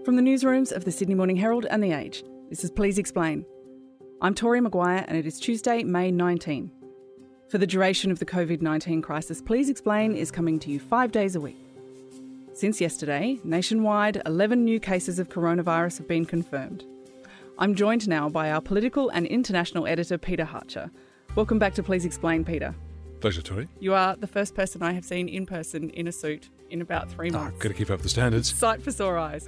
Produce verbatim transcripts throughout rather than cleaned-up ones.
From the newsrooms of the Sydney Morning Herald and The Age, this is Please Explain. I'm Tori Maguire and it is Tuesday, May nineteenth. For the duration of the covid nineteen crisis, Please Explain is coming to you five days a week. Since yesterday, nationwide, eleven new cases of coronavirus have been confirmed. I'm joined now by our political and international editor, Peter Harcher. Welcome back to Please Explain, Peter. Pleasure, Tori. You are the first person I have seen in person in a suit in about three months. Oh, got to keep up the standards. Sight for sore eyes.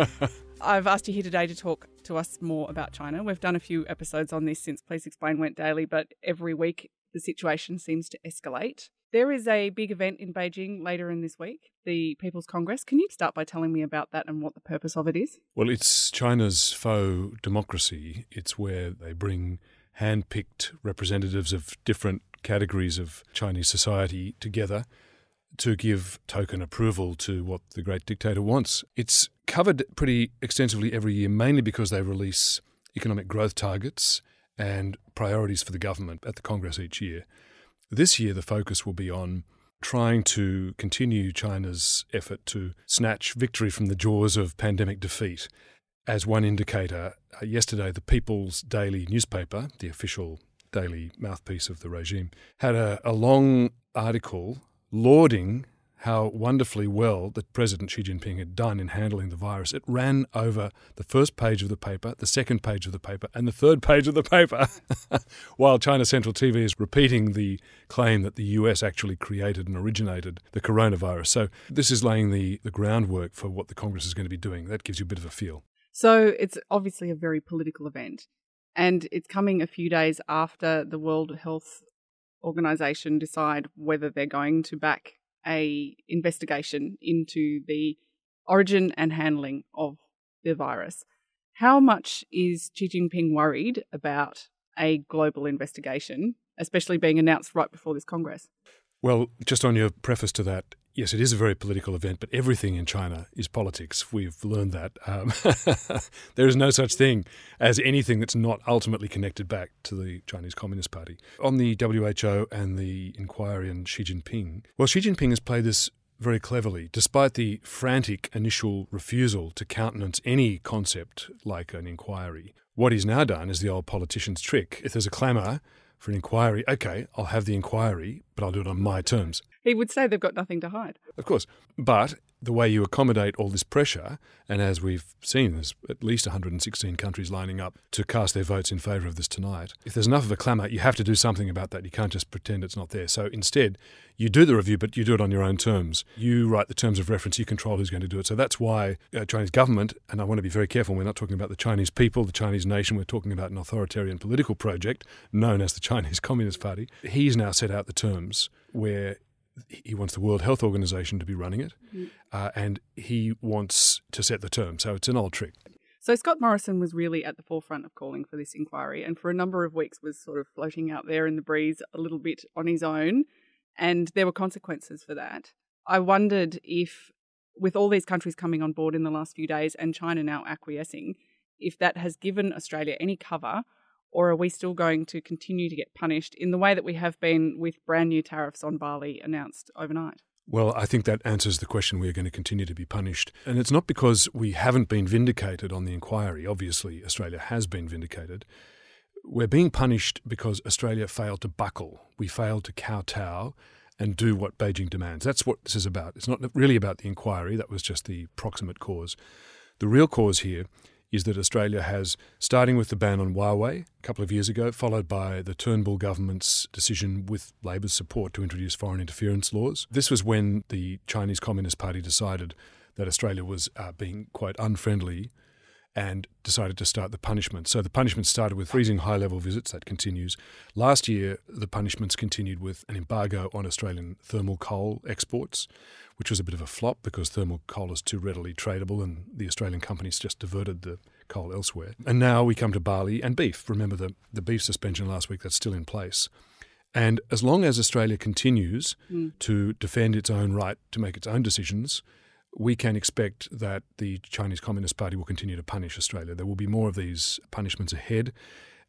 I've asked you here today to talk to us more about China. We've done a few episodes on this since Please Explain went daily, but every week the situation seems to escalate. There is a big event in Beijing later in this week, the People's Congress. Can you start by telling me about that and what the purpose of it is? Well, it's China's faux democracy. It's where they bring hand-picked representatives of different categories of Chinese society together to give token approval to what the great dictator wants. It's covered pretty extensively every year, mainly because they release economic growth targets and priorities for the government at the Congress each year. This year, the focus will be on trying to continue China's effort to snatch victory from the jaws of pandemic defeat. As one indicator, uh, yesterday the People's Daily newspaper, the official daily mouthpiece of the regime, had a, a long article lauding how wonderfully well that President Xi Jinping had done in handling the virus. It ran over the first page of the paper, the second page of the paper, and the third page of the paper, while China Central T V is repeating the claim that the U S actually created and originated the coronavirus. So this is laying the, the groundwork for what the Congress is going to be doing. That gives you a bit of a feel. So it's obviously a very political event, and it's coming a few days after the World Health Organization decide whether they're going to back a investigation into the origin and handling of the virus. How much is Xi Jinping worried about a global investigation, especially being announced right before this Congress? Well, just on your preface to that, yes, it is a very political event, but everything in China is politics. We've learned that. Um, there is no such thing as anything that's not ultimately connected back to the Chinese Communist Party. On the W H O and the inquiry on Xi Jinping, well, Xi Jinping has played this very cleverly. Despite the frantic initial refusal to countenance any concept like an inquiry, what he's now done is the old politician's trick. If there's a clamour for an inquiry, okay, I'll have the inquiry, but I'll do it on my terms. He would say they've got nothing to hide. Of course. But the way you accommodate all this pressure, and as we've seen, there's at least one hundred sixteen countries lining up to cast their votes in favour of this tonight. If there's enough of a clamour, you have to do something about that. You can't just pretend it's not there. So instead, you do the review, but you do it on your own terms. You write the terms of reference. You control who's going to do it. So that's why uh, Chinese government, and I want to be very careful, we're not talking about the Chinese people, the Chinese nation. We're talking about an authoritarian political project known as the Chinese Communist Party. He's now set out the terms where he wants the World Health Organization to be running it, mm. uh, and he wants to set the terms. So it's an old trick. So Scott Morrison was really at the forefront of calling for this inquiry, and for a number of weeks was sort of floating out there in the breeze a little bit on his own, and there were consequences for that. I wondered if, with all these countries coming on board in the last few days and China now acquiescing, if that has given Australia any cover, or are we still going to continue to get punished in the way that we have been with brand new tariffs on barley announced overnight? Well, I think that answers the question. We are going to continue to be punished. And it's not because we haven't been vindicated on the inquiry. Obviously, Australia has been vindicated. We're being punished because Australia failed to buckle. We failed to kowtow and do what Beijing demands. That's what this is about. It's not really about the inquiry. That was just the proximate cause. The real cause here is that Australia has, starting with the ban on Huawei a couple of years ago, followed by the Turnbull government's decision with Labor's support to introduce foreign interference laws. This was when the Chinese Communist Party decided that Australia was uh, being quite unfriendly and decided to start the punishment. So the punishment started with freezing high-level visits. That continues. Last year, the punishments continued with an embargo on Australian thermal coal exports, which was a bit of a flop because thermal coal is too readily tradable and the Australian companies just diverted the coal elsewhere. And now we come to barley and beef. Remember the, the beef suspension last week, that's still in place. And as long as Australia continues mm. to defend its own right to make its own decisions, we can expect that the Chinese Communist Party will continue to punish Australia. There will be more of these punishments ahead.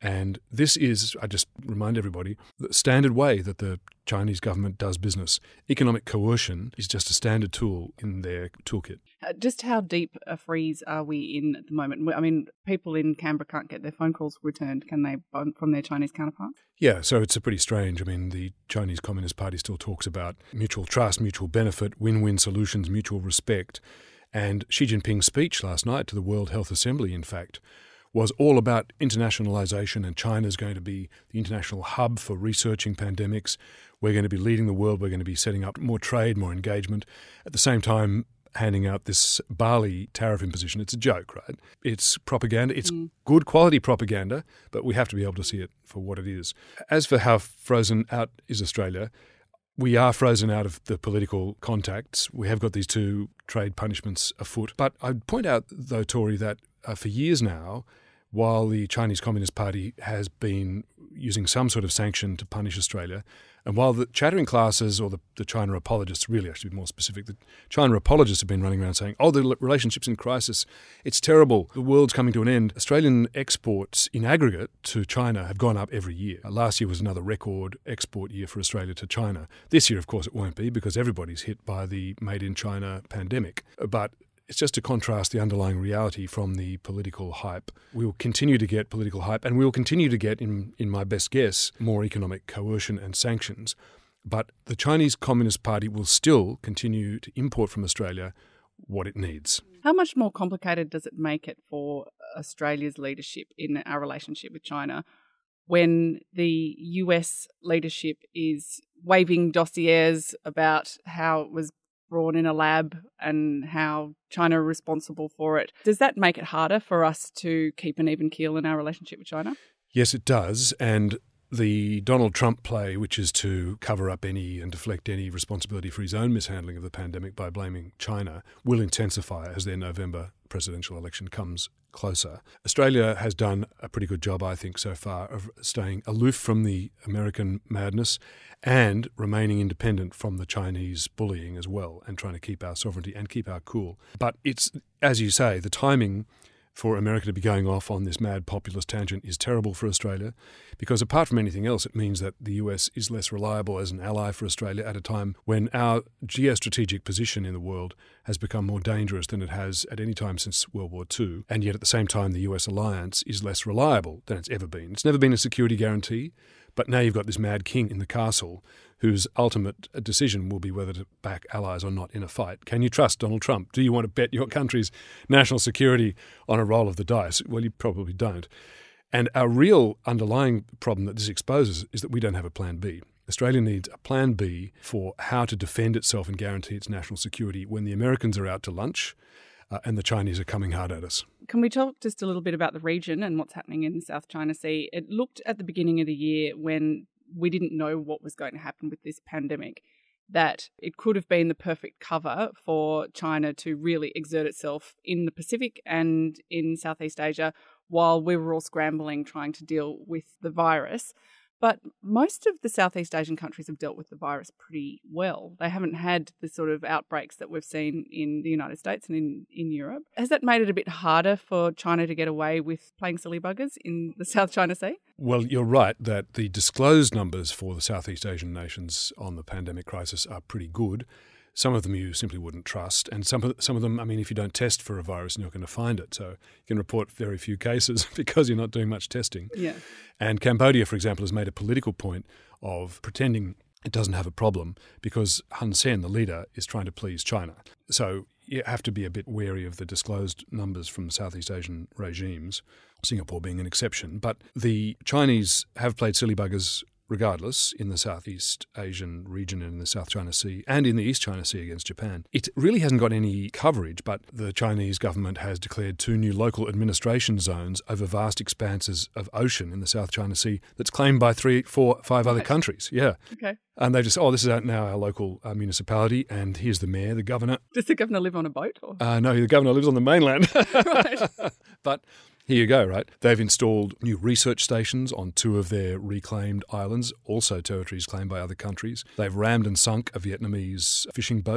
And this is, I just remind everybody, the standard way that the Chinese government does business. Economic coercion is just a standard tool in their toolkit. Uh, just how deep a freeze are we in at the moment? I mean, people in Canberra can't get their phone calls returned, can they, from their Chinese counterparts? Yeah, so it's a pretty strange. I mean, the Chinese Communist Party still talks about mutual trust, mutual benefit, win-win solutions, mutual respect. And Xi Jinping's speech last night to the World Health Assembly, in fact, was all about internationalization, and China's going to be the international hub for researching pandemics. We're going to be leading the world. We're going to be setting up more trade, more engagement. At the same time, handing out this Bali tariff imposition. It's a joke, right? It's propaganda. It's mm. good quality propaganda, but we have to be able to see it for what it is. As for how frozen out is Australia, we are frozen out of the political contacts. We have got these two trade punishments afoot. But I'd point out, though, Tori, that uh, for years now, while the Chinese Communist Party has been using some sort of sanction to punish Australia, and while the chattering classes or the, the China apologists, really I should be more specific, the China apologists have been running around saying, oh, the relationship's in crisis, it's terrible, the world's coming to an end. Australian exports in aggregate to China have gone up every year. Uh, last year was another record export year for Australia to China. This year, of course, it won't be because everybody's hit by the Made in China pandemic. But it's just to contrast the underlying reality from the political hype. We will continue to get political hype, and we will continue to get, in, in my best guess, more economic coercion and sanctions. But the Chinese Communist Party will still continue to import from Australia what it needs. How much more complicated does it make it for Australia's leadership in our relationship with China when the U S leadership is waving dossiers about how it was brought in a lab and how China are responsible for it? Does that make it harder for us to keep an even keel in our relationship with China? Yes, it does. And the Donald Trump play, which is to cover up any and deflect any responsibility for his own mishandling of the pandemic by blaming China, will intensify as their November presidential election comes closer. Australia has done a pretty good job, I think, so far of staying aloof from the American madness and remaining independent from the Chinese bullying as well, and trying to keep our sovereignty and keep our cool. But it's, as you say, the timing for America to be going off on this mad populist tangent is terrible for Australia, because apart from anything else, it means that the U S is less reliable as an ally for Australia at a time when our geostrategic position in the world has become more dangerous than it has at any time since World War Two. And yet at the same time, the U S alliance is less reliable than it's ever been. It's never been a security guarantee, but now you've got this mad king in the castle whose ultimate decision will be whether to back allies or not in a fight. Can you trust Donald Trump? Do you want to bet your country's national security on a roll of the dice? Well, you probably don't. And our real underlying problem that this exposes is that we don't have a plan B. Australia needs a plan B for how to defend itself and guarantee its national security when the Americans are out to lunch uh, and the Chinese are coming hard at us. Can we talk just a little bit about the region and what's happening in the South China Sea? It looked at the beginning of the year, when we didn't know what was going to happen with this pandemic, that it could have been the perfect cover for China to really exert itself in the Pacific and in Southeast Asia while we were all scrambling trying to deal with the virus. But most of the Southeast Asian countries have dealt with the virus pretty well. They haven't had the sort of outbreaks that we've seen in the United States and in, in Europe. Has that made it a bit harder for China to get away with playing silly buggers in the South China Sea? Well, you're right that the disclosed numbers for the Southeast Asian nations on the pandemic crisis are pretty good. Some of them you simply wouldn't trust. And some of, some of them, I mean, if you don't test for a virus, you're not going to find it. So you can report very few cases because you're not doing much testing. Yeah. And Cambodia, for example, has made a political point of pretending it doesn't have a problem because Hun Sen, the leader, is trying to please China. So you have to be a bit wary of the disclosed numbers from Southeast Asian regimes, Singapore being an exception. But the Chinese have played silly buggers regardless, in the Southeast Asian region and in the South China Sea and in the East China Sea against Japan. It really hasn't got any coverage, but the Chinese government has declared two new local administration zones over vast expanses of ocean in the South China Sea that's claimed by three, four, five other Right. countries. Yeah. Okay. And they just, oh, this is our- now our local uh, municipality, and here's the mayor, the governor. Does the governor live on a boat? Or? Uh, no, the governor lives on the mainland. Right. But here you go, right? They've installed new research stations on two of their reclaimed islands, also territories claimed by other countries. They've rammed and sunk a Vietnamese fishing boat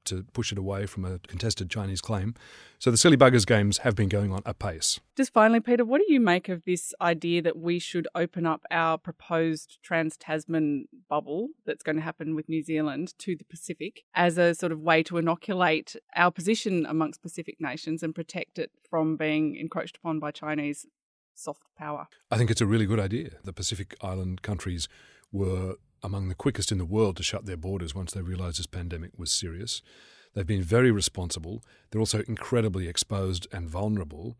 to push it away from a contested Chinese claim. So the Silly Buggers games have been going on apace. Just finally, Peter, what do you make of this idea that we should open up our proposed Trans-Tasman bubble that's going to happen with New Zealand to the Pacific as a sort of way to inoculate our position amongst Pacific nations and protect it from being encroached upon by Chinese soft power? I think it's a really good idea. The Pacific Island countries were among the quickest in the world to shut their borders once they realised this pandemic was serious. They've been very responsible. They're also incredibly exposed and vulnerable.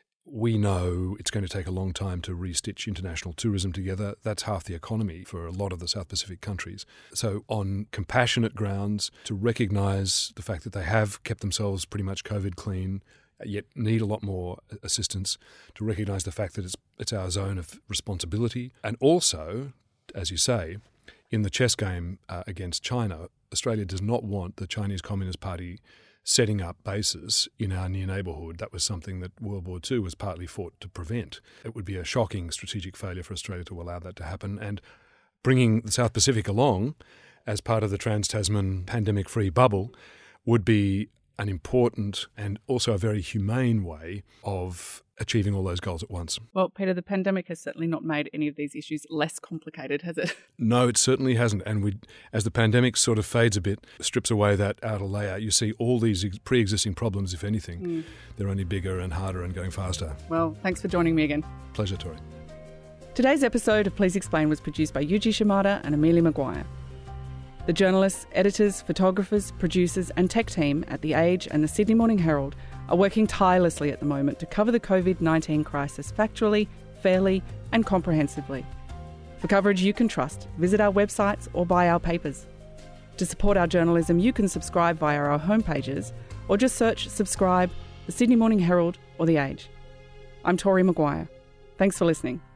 We know it's going to take a long time to restitch international tourism together. That's half the economy for a lot of the South Pacific countries. So on compassionate grounds, to recognise the fact that they have kept themselves pretty much COVID clean, yet need a lot more assistance, to recognise the fact that it's it's our zone of responsibility. And also, as you say, in the chess game uh, against China, Australia does not want the Chinese Communist Party setting up bases in our near neighbourhood. That was something that World War Two was partly fought to prevent. It would be a shocking strategic failure for Australia to allow that to happen. And bringing the South Pacific along as part of the Trans-Tasman pandemic-free bubble would be an important and also a very humane way of achieving all those goals at once. Well, Peter, the pandemic has certainly not made any of these issues less complicated, has it? No, it certainly hasn't. And we, as the pandemic sort of fades a bit, strips away that outer layer, you see all these ex- pre-existing problems, if anything, mm. they're only bigger and harder and going faster. Well, thanks for joining me again. Pleasure, Tori. Today's episode of Please Explain was produced by Yuji Shimada and Amelia Maguire. The journalists, editors, photographers, producers and tech team at The Age and the Sydney Morning Herald are working tirelessly at the moment to cover the covid nineteen crisis factually, fairly and comprehensively. For coverage you can trust, visit our websites or buy our papers. To support our journalism, you can subscribe via our homepages or just search Subscribe, the Sydney Morning Herald or The Age. I'm Tori Maguire. Thanks for listening.